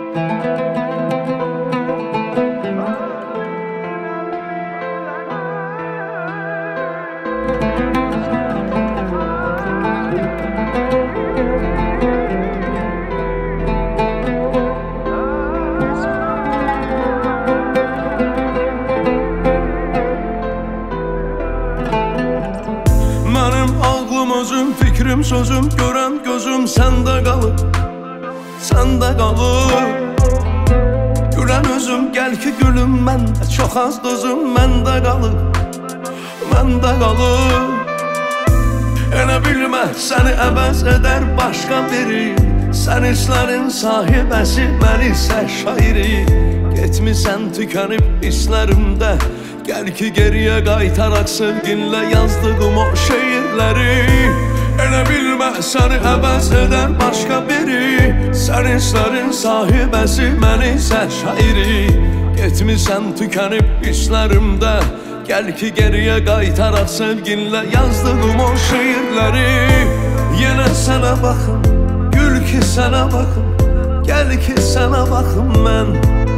Özüm, fikrim, sözüm, görən gözüm səndə qalır, səndə qalır. Gülən özüm, gəl ki gülüm məndə, çox az dözüm məndə qalır, məndə qalır. Elə bilmə, səni əvəz edər başqa biri, sən hisslərin sahibəsi, mən isə şairi. Getmisən tükənib hisslərimdə, gəl ki geriyə qaytaraq sevginlə yazdığım o şeirləri. Elə bilmə, səni əvəz edər başqa biri, sən hisslərin sahibəsi, mən isə şairi. Getmisən tükənib hisslərimdə, gəl ki geriyə qaytaraq sevginlə yazdığım o şeirləri. Yenə sənə baxım, gül ki sənə baxım, gəl ki sənə baxım mən.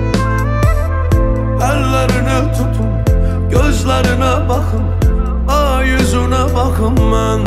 Əllərinə tutum, gözlərinə baxım, ay yüzünə baxım mən.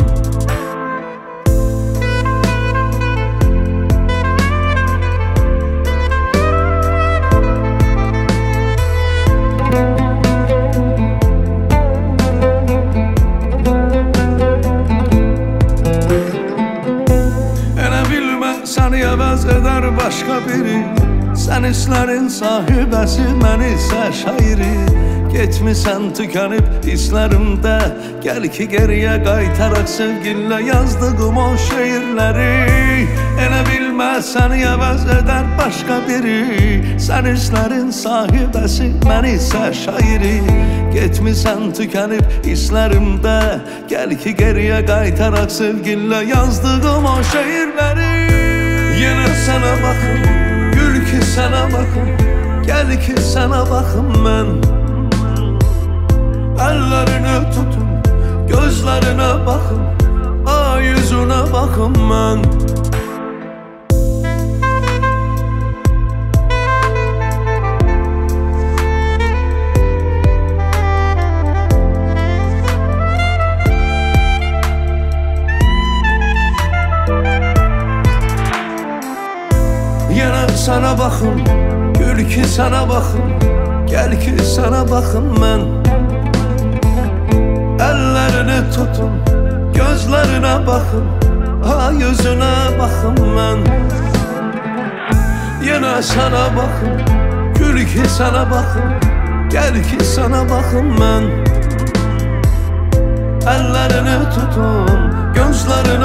Elə bilmə, səni əvəz edər başqa biri, sən hisslərin sahibəsi, mən isə şairi. Getmisən tükənib hisslərimdə, gəl ki geriyə qaytaraq sevginlə yazdığım o şeirləri. Elə bilmə, səni əvəz edər başqa biri, sən hisslərin sahibəsi, mən isə şairi. Getmisən tükənib hisslərimdə, gəl ki geriyə qaytaraq sevginlə yazdığım o şeirləri. Yenə sənə baxım, gül ki sənə baxım, gəl ki sənə baxım mən. Əllərinə tutum, gözlərinə baxım, ay yüzünə baxım mən. Yenə sənə baxım, gül ki sənə baxım, gəl ki sənə baxım mən. Əllərini tutun, gözlərinə baxın, ay yüzünə baxın mən. Yenə sənə baxın, gül ki sənə baxın, gəl ki sənə baxın mən. Əllərini tutun, gözlərinə